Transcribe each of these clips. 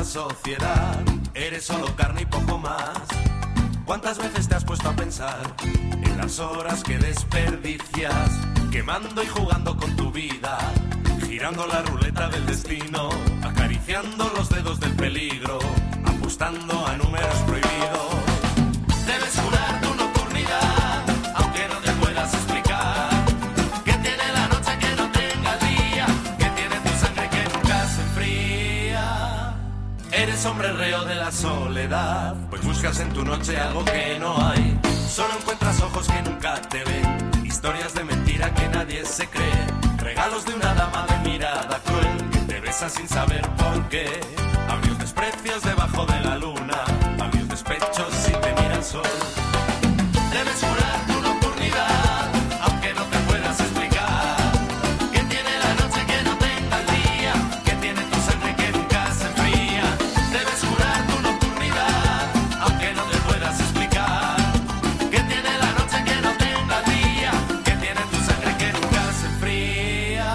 sociedad, eres solo carne y poco más. ¿Cuántas veces te has puesto a pensar en las horas que desperdicias, quemando y jugando con tu vida, girando la ruleta del destino, acariciando los dedos del peligro, apostando a números prohibidos? Debes jurar tu nocturnidad, aunque no te puedas explicar. ¿Qué tiene la noche que no tenga el día? ¿Qué tiene tu sangre que nunca se enfría? Eres hombre reo de la soledad, pues buscas en tu noche algo que no hay. Solo encuentras ojos que nunca te ven, historias de mentira que nadie se cree, regalos de una dama de mirada cruel que te besa sin saber por qué. Abrios desprecios debajo de la luna, abrios despechos si te mira el sol. Debes jurar tu nocturnidad, aunque no te puedas explicar. ¿Qué tiene la noche que no tenga el día? ¿Qué tiene tu sangre que nunca se enfría? Debes jurar tu nocturnidad, aunque no te puedas explicar. ¿Qué tiene la noche que no tenga el día? ¿Qué tiene tu sangre que nunca se enfría?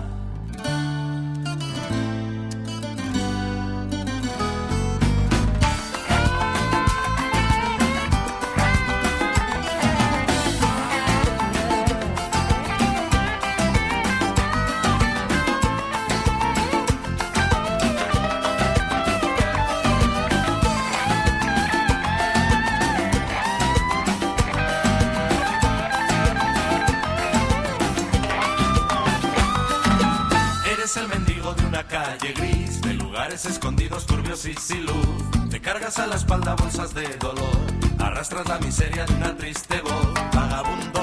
Eres el mendigo de una calle gris, de lugares escondidos, turbios y sin luz. Te cargas a la espalda bolsas de dolor, arrastras la miseria de una triste voz. Vagabundo